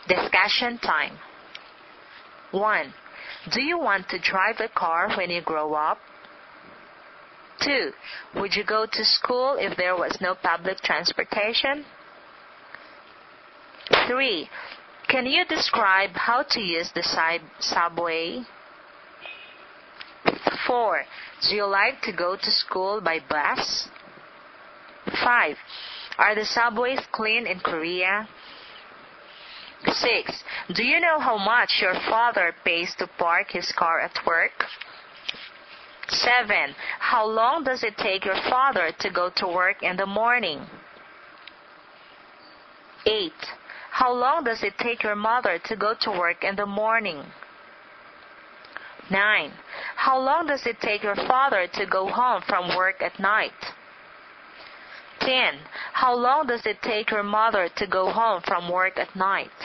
Discussion time. 1. Do you want to drive a car when you grow up? 2. Would you go to school if there was no public transportation? 3. Can you describe how to use the subway? 4. Do you like to go to school by bus? 5. Are the subways clean in Korea? 6. Do you know how much your father pays to park his car at work? 7. How long does it take your father to go to work in the morning? 8. How long does it take your mother to go to work in the morning? 9. How long does it take your father to go home from work at night? 10. How long does it take your mother to go home from work at night?